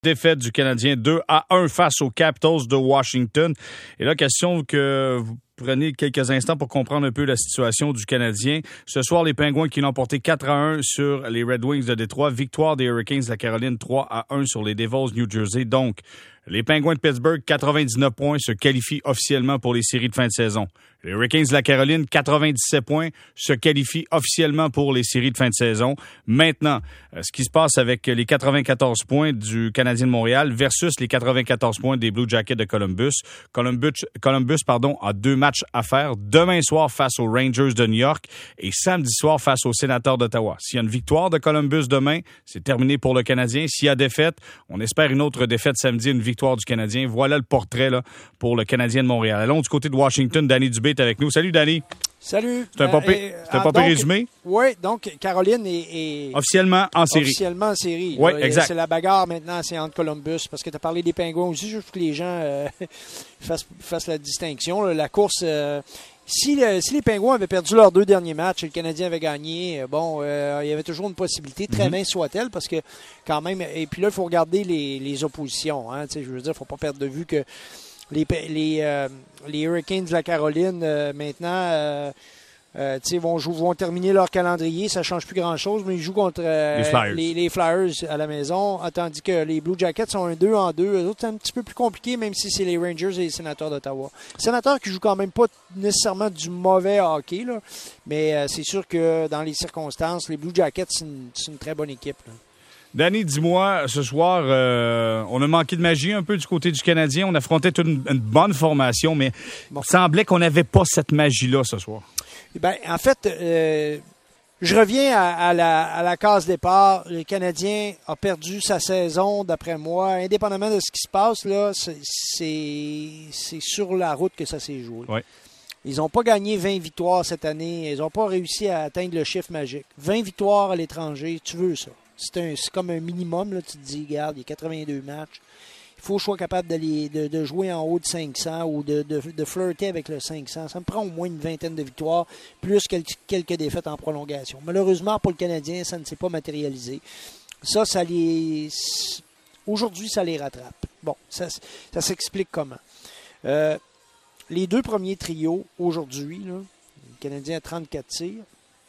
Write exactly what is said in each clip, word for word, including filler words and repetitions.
Défaite du Canadien deux à un face aux Capitals de Washington. Et là, question que vous prenez quelques instants pour comprendre un peu la situation du Canadien. Ce soir, les Pingouins qui l'ont emporté quatre à un sur les Red Wings de Détroit. Victoire des Hurricanes de la Caroline trois à un sur les Devils New Jersey. Donc, les Pingouins de Pittsburgh, quatre-vingt-dix-neuf points, se qualifient officiellement pour les séries de fin de saison. Les Hurricanes de la Caroline, quatre-vingt-dix-sept points, se qualifient officiellement pour les séries de fin de saison. Maintenant, ce qui se passe avec les quatre-vingt-quatorze points du Canadien de Montréal versus les quatre-vingt-quatorze points des Blue Jackets de Columbus. Columbus, Columbus pardon, a deux matchs à faire. Demain soir face aux Rangers de New York et samedi soir face aux Sénateurs d'Ottawa. S'il y a une victoire de Columbus demain, c'est terminé pour le Canadien. S'il y a défaite, on espère une autre défaite samedi, une victoire du Canadien. Voilà le portrait là, pour le Canadien de Montréal. Allons du côté de Washington, Danny Dubé est avec nous. Salut, Danny. Salut. C'est un pas pire euh, résumé? Oui, donc Caroline est, est officiellement en série. Officiellement en série. Oui, exact. C'est la bagarre maintenant, c'est entre Columbus, parce que tu as parlé des Pingouins aussi, je veux que les gens euh, fassent, fassent la distinction. Là. La course, euh, si, le, si les Pingouins avaient perdu leurs deux derniers matchs et le Canadien avait gagné, bon, euh, il y avait toujours une possibilité, très mm-hmm. mince soit-elle, parce que quand même, et puis là, il faut regarder les, les oppositions. Hein, je veux dire, il ne faut pas perdre de vue que Les, les, euh, les Hurricanes de la Caroline, euh, maintenant, euh, euh, vont, jouer, vont terminer leur calendrier. Ça ne change plus grand-chose, mais ils jouent contre euh, les, Flyers. Les, les Flyers à la maison, tandis que les Blue Jackets sont un deux en deux. Eux autres, c'est un petit peu plus compliqué, même si c'est les Rangers et les Sénateurs d'Ottawa. Les Sénateurs qui jouent quand même pas nécessairement du mauvais hockey, là, mais euh, c'est sûr que dans les circonstances, les Blue Jackets, c'est une, c'est une très bonne équipe, là. Danny, dis-moi, ce soir, euh, on a manqué de magie un peu du côté du Canadien. On affrontait toute une, une bonne formation, mais bon. Il semblait qu'on n'avait pas cette magie-là ce soir. Ben, en fait, euh, je reviens à, à, la, à la case départ. Le Canadien a perdu sa saison, d'après moi. Indépendamment de ce qui se passe, là, c'est, c'est, c'est sur la route que ça s'est joué. Oui. Ils n'ont pas gagné vingt victoires cette année. Ils n'ont pas réussi à atteindre le chiffre magique. vingt victoires à l'étranger, tu veux ça. C'est, un, c'est comme un minimum, là, tu te dis, regarde, il y a quatre-vingt-deux matchs. Il faut que je sois capable d'aller, de, de jouer en haut de cinq cents ou de, de, de flirter avec le cinq cents. Ça me prend au moins une vingtaine de victoires, plus quelques, quelques défaites en prolongation. Malheureusement, pour le Canadien, ça ne s'est pas matérialisé. Ça, ça les... Aujourd'hui, ça les rattrape. Bon, ça, ça s'explique comment. Euh, les deux premiers trios, aujourd'hui, là, le Canadien a trente-quatre tirs.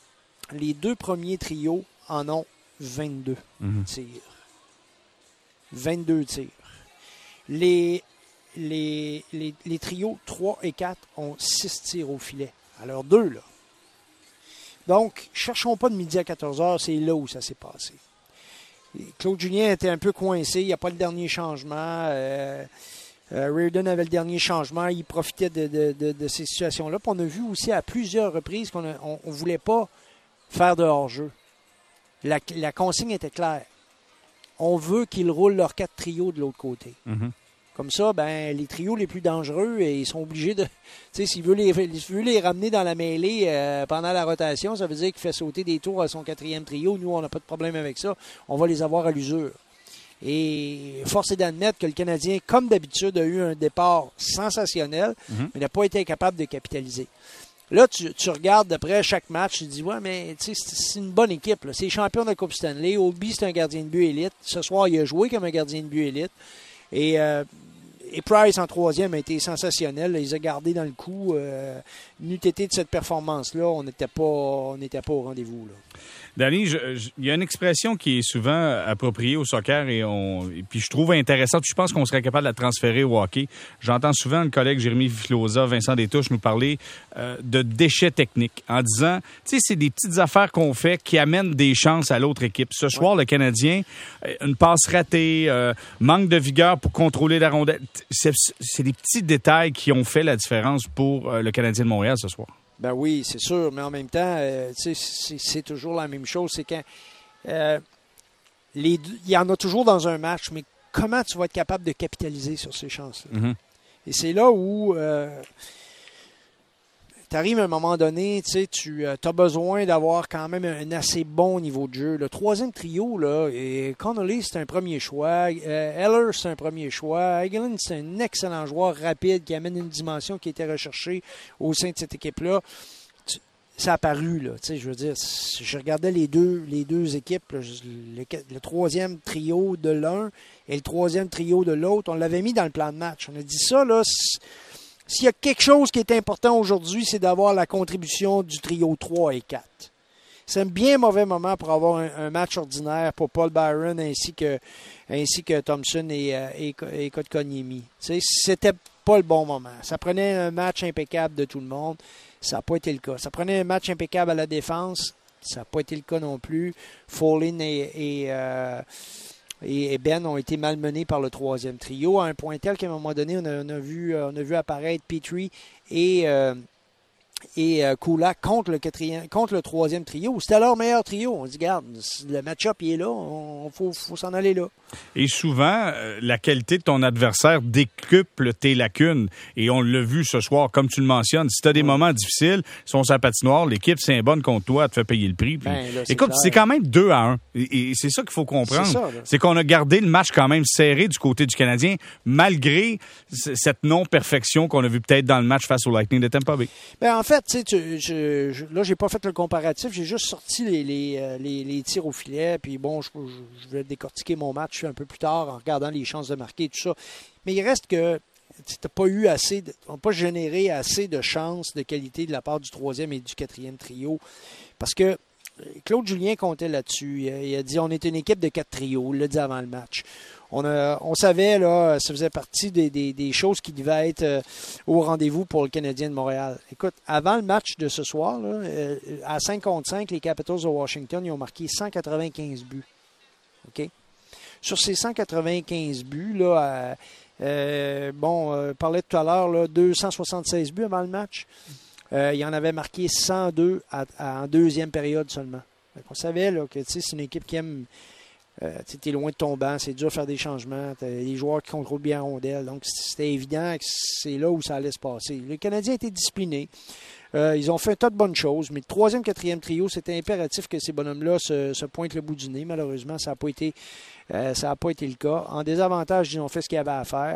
Les deux premiers trios en ont vingt-deux mm-hmm. tirs. vingt-deux tirs. Les, les, les, les trios trois et quatre ont six tirs au filet. Alors deux, là. Donc, cherchons pas de midi à quatorze heures, c'est là où ça s'est passé. Claude Julien était un peu coincé, il n'y a pas le dernier changement. Euh, euh, Reardon avait le dernier changement, il profitait de, de, de, de ces situations-là. Puis on a vu aussi à plusieurs reprises qu'on ne voulait pas faire de hors-jeu. La, la consigne était claire. On veut qu'ils roulent leurs quatre trios de l'autre côté. Mm-hmm. Comme ça, ben les trios les plus dangereux, et ils sont obligés de... Tu sais, s'il veut les, s'il veut les ramener dans la mêlée euh, pendant la rotation, ça veut dire qu'il fait sauter des tours à son quatrième trio. Nous, on n'a pas de problème avec ça. On va les avoir à l'usure. Et force est d'admettre que le Canadien, comme d'habitude, a eu un départ sensationnel, mm-hmm. mais n'a pas été capable de capitaliser. Là, tu, tu regardes d'après chaque match, tu te dis, ouais, mais c'est, c'est une bonne équipe. Là. C'est champion de la Coupe Stanley. Obi, c'est un gardien de but élite. Ce soir, il a joué comme un gardien de but élite. Et, euh, et Price, en troisième, a été sensationnel. Là. Il les a gardés dans le coup. Euh, n'eût été de cette performance-là, on n'était pas, on n'était pas au rendez-vous, là. Danny, il y a une expression qui est souvent appropriée au soccer et, on, et puis je trouve intéressante. Je pense qu'on serait capable de la transférer au hockey. J'entends souvent le collègue Jérémy Filosa, Vincent Détouche nous parler euh, de déchets techniques en disant, tu sais, c'est des petites affaires qu'on fait qui amènent des chances à l'autre équipe. Ce soir, ouais. Le Canadien, une passe ratée, euh, manque de vigueur pour contrôler la rondelle. C'est, c'est des petits détails qui ont fait la différence pour euh, le Canadien de Montréal ce soir. Ben oui, c'est sûr, mais en même temps, euh, c'est, c'est toujours la même chose. C'est quand euh, les, il y en a toujours dans un match, mais comment tu vas être capable de capitaliser sur ces chances-là? Mm-hmm. Et c'est là où euh, tu arrives à un moment donné, tu euh, as besoin d'avoir quand même un assez bon niveau de jeu. Le troisième trio, là, et Connolly, c'est un premier choix. Euh, Eller, c'est un premier choix. Hagelin, c'est un excellent joueur rapide qui amène une dimension qui était recherchée au sein de cette équipe-là. Tu, ça a paru, là. Je veux dire, je regardais les deux, les deux équipes, là, le, le troisième trio de l'un et le troisième trio de l'autre. On l'avait mis dans le plan de match. On a dit ça, là, s'il y a quelque chose qui est important aujourd'hui, c'est d'avoir la contribution du trio trois et quatre. C'est un bien mauvais moment pour avoir un, un match ordinaire pour Paul Byron ainsi que, ainsi que Thompson et, et, et Kotkaniemi. C'était pas le bon moment. Ça prenait un match impeccable de tout le monde. Ça n'a pas été le cas. Ça prenait un match impeccable à la défense. Ça n'a pas été le cas non plus. Folin et, et, euh, et Ben ont été malmenés par le troisième trio à un point tel qu'à un moment donné, on a, on a, vu, on a vu apparaître Petrie et... Euh, et euh, Kulak contre le quatrième, contre le troisième trio. C'était leur meilleur trio. On se dit, regarde, le match-up, il est là. Il faut, faut s'en aller là. Et souvent, euh, la qualité de ton adversaire décuple tes lacunes. Et on l'a vu ce soir, comme tu le mentionnes. Si tu as des ouais. moments difficiles, si on s'en patinoire, l'équipe c'est bonne contre toi, elle te fait payer le prix. Puis, ben, là, c'est écoute, clair. C'est quand même deux à un. Et, et c'est ça qu'il faut comprendre. C'est, ça, c'est qu'on a gardé le match quand même serré du côté du Canadien, malgré c- cette non-perfection qu'on a vue peut-être dans le match face au Lightning de Tampa Bay. Ben, en fait, tu sais, tu, je, je, là, j'ai pas fait le comparatif. J'ai juste sorti les, les, les, les tirs au filet. Puis bon, je, je, je vais décortiquer mon match un peu plus tard en regardant les chances de marquer et tout ça. Mais il reste que tu n'as pas eu assez, de, on n'a pas généré assez de chances de qualité de la part du troisième et du quatrième trio. Parce que Claude Julien comptait là-dessus. Il a, il a dit on est une équipe de quatre trios. Il l'a dit avant le match. On, a, on savait, là, ça faisait partie des, des, des choses qui devaient être euh, au rendez-vous pour le Canadien de Montréal. Écoute, avant le match de ce soir, là, euh, à cinq contre cinq, les Capitals de Washington, ils ont marqué cent quatre-vingt-quinze buts. OK? Sur ces cent quatre-vingt-quinze buts, là, euh, euh, bon, euh, on parlait tout à l'heure, là, deux cent soixante-seize buts avant le match. Euh, il en avait marqué cent deux à, à, en deuxième période seulement. Donc, on savait là, que c'est une équipe qui aime... Euh, tu es loin de ton banc, c'est dur de faire des changements. Tu as des joueurs qui contrôlent bien la rondelle. Donc, c'était évident que c'est là où ça allait se passer. Les Canadiens étaient disciplinés. Euh, ils ont fait un tas de bonnes choses. Mais le troisième, quatrième trio, c'était impératif que ces bonhommes-là se, se pointent le bout du nez. Malheureusement, ça n'a pas été, euh, ça n'a pas été le cas. En désavantage, ils ont fait ce qu'ils avaient à faire.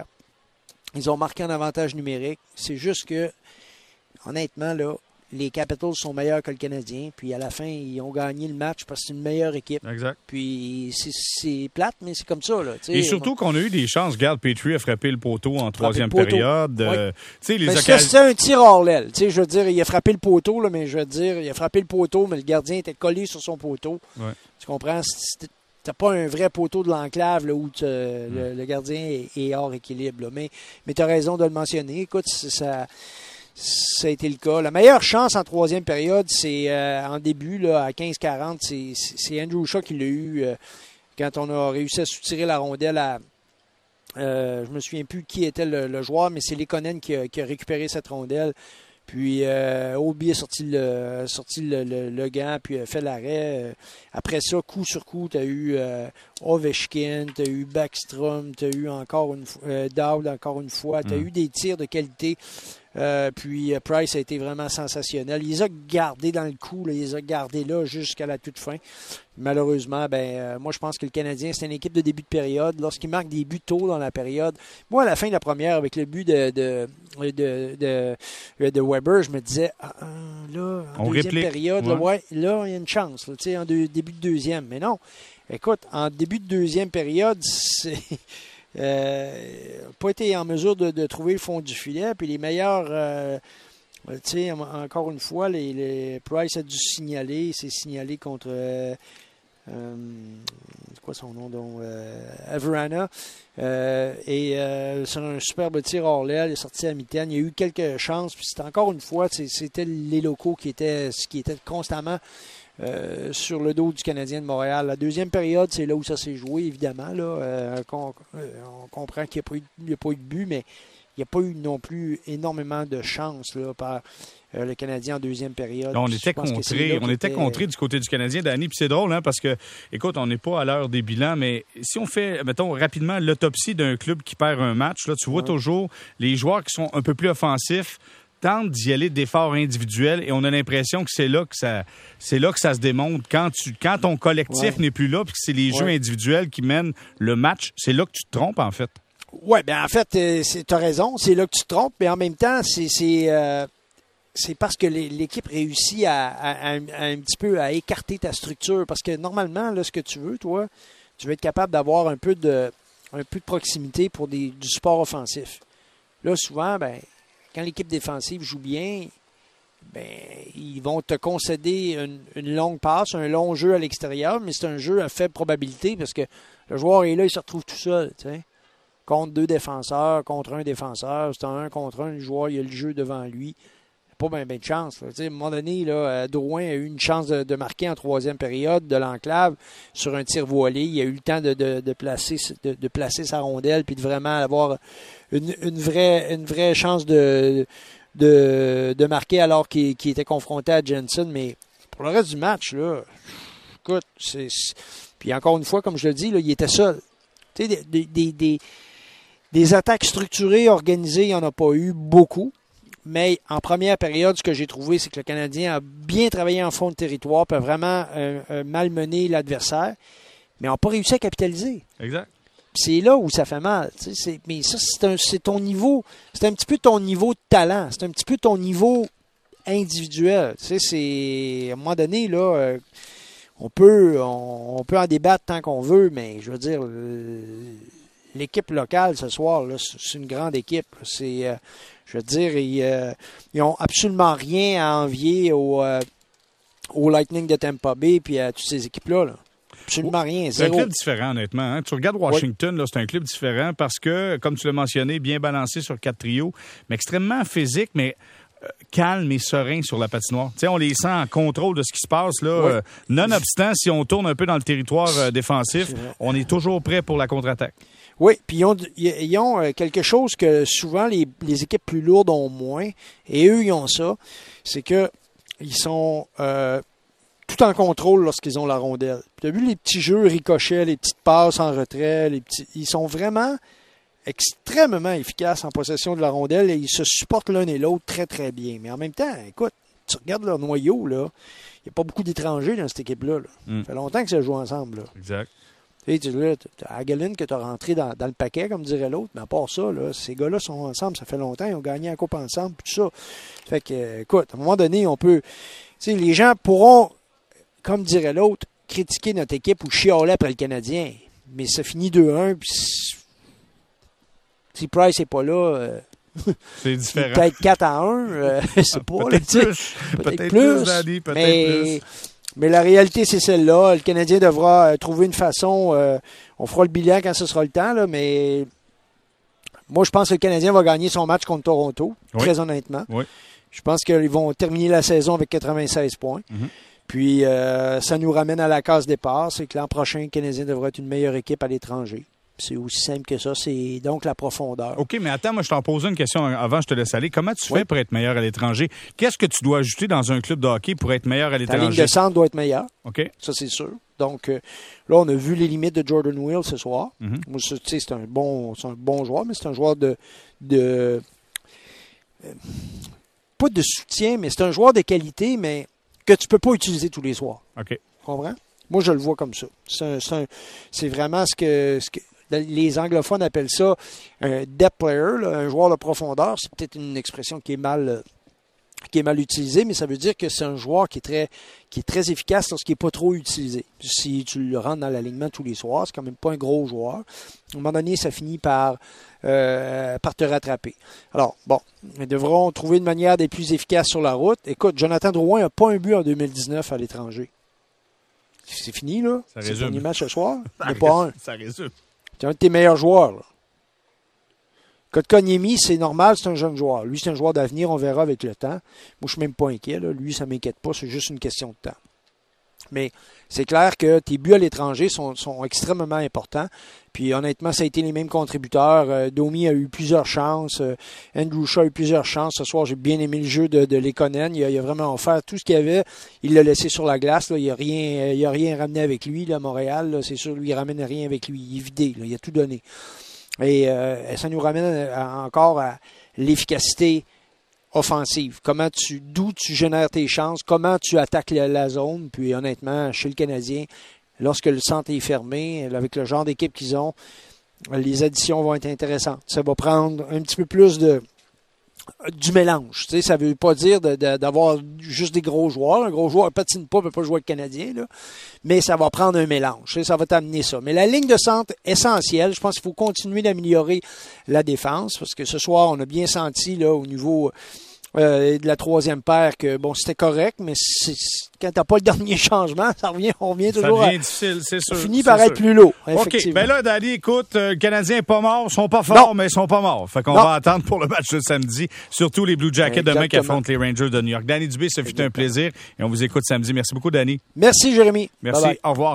Ils ont marqué un avantage numérique. C'est juste que, honnêtement, là, les Capitals sont meilleurs que le Canadien. Puis à la fin, ils ont gagné le match parce que c'est une meilleure équipe. Exact. Puis c'est, c'est plate, mais c'est comme ça. Là, et surtout qu'on a eu des chances. Regarde, Petrie a frappé le poteau en troisième période. Oui. Euh, les mais occasions... c'était un tir hors l'aile. Je veux dire, il a frappé le poteau, là, mais je veux dire, il a frappé le poteau, mais le gardien était collé sur son poteau. Ouais. Tu comprends? C'était, t'as pas un vrai poteau de l'enclave là, où mm. le, le gardien est, est hors équilibre. Là. Mais, mais tu as raison de le mentionner. Écoute, ça... Ça a été le cas. La meilleure chance en troisième période, c'est euh, en début, là, à quinze quarante, c'est, c'est Andrew Shaw qui l'a eu euh, quand on a réussi à soutirer la rondelle à... Euh, je me souviens plus qui était le, le joueur, mais c'est Lekonen qui a, qui a récupéré cette rondelle. Puis euh, Obi a sorti le, sorti le, le, le gant, puis a fait l'arrêt. Après ça, coup sur coup, tu as eu euh, Ovechkin, tu as eu Backstrom, tu as eu encore une fois euh, Dowd encore une fois. Tu as mm. eu des tirs de qualité. Euh, puis euh, Price a été vraiment sensationnel. Il les a gardés dans le coup, là, il les a gardés là jusqu'à la toute fin. Malheureusement, ben euh, moi je pense que le Canadien, c'est une équipe de début de période. Lorsqu'il marque des buts tôt dans la période, moi à la fin de la première, avec le but de de, de, de, de Weber, je me disais, ah, là, en On deuxième réplique. période, ouais. Là, ouais, là, il y a une chance, là, en deux, début de deuxième. Mais non, écoute, en début de deuxième période, c'est... Euh, pas été en mesure de, de trouver le fond du filet. Puis les meilleurs, euh, tu sais, encore une fois, les, les Price a dû signaler. C'est signalé contre, euh, euh, c'est quoi son nom donc, euh, Averana. Euh, et euh, c'est un superbe tir hors l'aile. Il est sorti à mi-temps. Il y a eu quelques chances. Puis c'était encore une fois, c'était les locaux qui étaient, qui étaient constamment. Euh, sur le dos du Canadien de Montréal. La deuxième période, c'est là où ça s'est joué, évidemment. Là. Euh, on, on comprend qu'il n'y a, a pas eu de but, mais il n'y a pas eu non plus énormément de chance là, par euh, le Canadien en deuxième période. Là, on était contré, on était contré du côté du Canadien, Danny. Puis c'est drôle, hein, parce que, écoute, on n'est pas à l'heure des bilans, mais si on fait, mettons, rapidement l'autopsie d'un club qui perd un match, là, tu vois ouais. toujours les joueurs qui sont un peu plus offensifs tentent d'y aller d'efforts individuels et on a l'impression que c'est là que ça c'est là que ça se démontre. Quand tu quand ton collectif ouais. n'est plus là puis que c'est les ouais. jeux individuels qui mènent le match, c'est là que tu te trompes en fait. Oui, bien en fait, tu as raison, c'est là que tu te trompes, mais en même temps, c'est c'est, euh, c'est parce que l'équipe réussit à, à, à, à un petit peu à écarter ta structure parce que normalement, là, ce que tu veux, toi, tu veux être capable d'avoir un peu de un peu de proximité pour des, du support offensif. Là, souvent, ben, quand l'équipe défensive joue bien, ben, ils vont te concéder une, une longue passe, un long jeu à l'extérieur, mais c'est un jeu à faible probabilité parce que le joueur est là, il se retrouve tout seul, tu sais. Contre deux défenseurs, contre un défenseur, c'est un un contre un, le joueur, il a le jeu devant lui. Pas bien ben de chance. Là. À un moment donné, là, Drouin a eu une chance de, de marquer en troisième période de l'enclave sur un tir voilé. Il a eu le temps de, de, de, placer, de, de placer sa rondelle puis de vraiment avoir une, une, vraie, une vraie chance de, de, de marquer alors qu'il, qu'il était confronté à Jensen. Mais pour le reste du match, là, écoute, c'est, c'est... puis encore une fois, comme je le dis, là, il était seul. Tu sais, des, des, des, des attaques structurées, organisées, il n'y en a pas eu beaucoup. Mais en première période, ce que j'ai trouvé, c'est que le Canadien a bien travaillé en fond de territoire, peut vraiment euh, euh, malmener l'adversaire, mais n'a pas réussi à capitaliser. Exact. Puis c'est là où ça fait mal. Tu sais, c'est, mais ça, c'est, un, c'est ton niveau, c'est un petit peu ton niveau de talent, c'est un petit peu ton niveau individuel. Tu sais, c'est, à un moment donné, là, euh, on peut, on, on peut en débattre tant qu'on veut, mais je veux dire, euh, l'équipe locale ce soir, là, c'est une grande équipe. C'est... Euh, Je veux dire, ils, euh, ils ont absolument rien à envier au, euh, au Lightning de Tampa Bay et à toutes ces équipes-là. Là. Absolument rien. C'est zéro. un club différent, honnêtement. Hein? Tu regardes Washington, oui. là, c'est un club différent parce que, comme tu l'as mentionné, bien balancé sur quatre trios, mais extrêmement physique, mais euh, calme et serein sur la patinoire. T'sais, on les sent en contrôle de ce qui se passe. Là, oui. euh, nonobstant, si on tourne un peu dans le territoire euh, défensif, on est toujours prêt pour la contre-attaque. Oui, puis ils ont, ils ont quelque chose que souvent les, les équipes plus lourdes ont moins, et eux, ils ont ça, c'est que ils sont euh, tout en contrôle lorsqu'ils ont la rondelle. Tu as vu les petits jeux ricochets, les petites passes en retrait, les petits, ils sont vraiment extrêmement efficaces en possession de la rondelle et ils se supportent l'un et l'autre très, très bien. Mais en même temps, écoute, tu regardes leur noyau, là, il n'y a pas beaucoup d'étrangers dans cette équipe-là. Là. Mm. Ça fait longtemps que ça joue ensemble. Là. Exact. Tu sais, tu as Hagelin que tu as rentré dans, dans le paquet, comme dirait l'autre, mais à part ça, là, ces gars-là sont ensemble, ça fait longtemps, ils ont gagné la coupe ensemble, tout ça. Fait que, écoute, à un moment donné, on peut... Tu sais, les gens pourront, comme dirait l'autre, critiquer notre équipe ou chialer après le Canadien, mais ça finit deux un, puis si Price n'est pas là... Euh, c'est différent. Peut-être quatre à un, euh, c'est pas... Peut-être là, plus, peut-être, peut-être plus, plus, Danny, peut-être mais... plus. Mais la réalité, c'est celle-là. Le Canadien devra euh, trouver une façon. Euh, on fera le bilan quand ce sera le temps, là, mais moi, je pense que le Canadien va gagner son match contre Toronto, oui. très honnêtement. Oui. Je pense qu'ils vont terminer la saison avec quatre-vingt-seize points. Mm-hmm. Puis, euh, ça nous ramène à la case départ. C'est que l'an prochain, le Canadien devra être une meilleure équipe à l'étranger. C'est aussi simple que ça. C'est donc la profondeur. OK, mais attends, moi, je t'en posais une question avant, je te laisse aller. Comment tu oui. fais pour être meilleur à l'étranger? Qu'est-ce que tu dois ajouter dans un club de hockey pour être meilleur à l'étranger? Ta ligne de centre doit être meilleure. OK. Ça, c'est sûr. Donc, euh, là, on a vu les limites de Jordan Will ce soir. Mm-hmm. Moi, tu sais, c'est un bon, c'est un bon joueur, mais c'est un joueur de... de euh, pas de soutien, mais c'est un joueur de qualité, mais que tu peux pas utiliser tous les soirs. OK. Tu comprends? Moi, je le vois comme ça. C'est, un, c'est, un, c'est vraiment ce que... Ce que les anglophones appellent ça un depth player, là, un joueur de profondeur. C'est peut-être une expression qui est mal euh, qui est mal utilisée, mais ça veut dire que c'est un joueur qui est très qui est très efficace lorsqu'il n'est pas trop utilisé. Si tu le rentres dans l'alignement tous les soirs, c'est quand même pas un gros joueur. À un moment donné, ça finit par, euh, par te rattraper. Alors, bon, ils devront trouver une manière d'être plus efficace sur la route. Écoute, Jonathan Drouin n'a pas un but en deux mille dix-neuf à l'étranger. C'est fini, là. Ça c'est résume. le dernier match ce soir. Ça, il n'y a pas un. Ça résume. C'est un de tes meilleurs joueurs. Là. Kotkaniemi, c'est normal, c'est un jeune joueur. Lui, c'est un joueur d'avenir, on verra avec le temps. Moi, je ne suis même pas inquiet. Là. Lui, ça ne m'inquiète pas, c'est juste une question de temps. Mais c'est clair que tes buts à l'étranger sont, sont extrêmement importants. Puis honnêtement, ça a été les mêmes contributeurs. Euh, Domi a eu plusieurs chances. Euh, Andrew Shaw a eu plusieurs chances. Ce soir, j'ai bien aimé le jeu de, de Lekonen. Il a, il a vraiment offert tout ce qu'il y avait. Il l'a laissé sur la glace. Là. Il n'a rien, il a rien ramené avec lui là, à Montréal. Là. C'est sûr, lui, il ne ramène rien avec lui. Il est vidé. Là. Il a tout donné. Et euh, ça nous ramène à, encore à l'efficacité offensive. Comment tu, d'où tu génères tes chances, comment tu attaques la, la zone. Puis honnêtement, chez le Canadien, lorsque le centre est fermé, avec le genre d'équipe qu'ils ont, les additions vont être intéressantes. Ça va prendre un petit peu plus de, du mélange. Tu sais, ça veut pas dire de, de, d'avoir juste des gros joueurs. Un gros joueur ne patine pas, ne peut pas jouer avec le Canadien, là. Mais ça va prendre un mélange. Tu sais, ça va t'amener ça. Mais la ligne de centre, essentielle. Je pense qu'il faut continuer d'améliorer la défense parce que ce soir, on a bien senti là au niveau euh, de la troisième paire que bon, c'était correct, mais c'est, quand t'as pas le dernier changement, ça revient, on revient toujours. Ça devient à, difficile, c'est sûr. Ça finit c'est par sûr. être plus lourd. OK. Ben là, Danny, écoute, euh, le Canadien n'est pas mort. Ils sont pas forts, non. mais ils sont pas morts. Fait qu'on non. va attendre pour le match de samedi. Surtout les Blue Jackets Exactement. demain qui affrontent les Rangers de New York. Danny Dubé, ce fut Exactement. un plaisir. Et on vous écoute samedi. Merci beaucoup, Danny. Merci, Jérémy. Merci. Bye bye. Au revoir.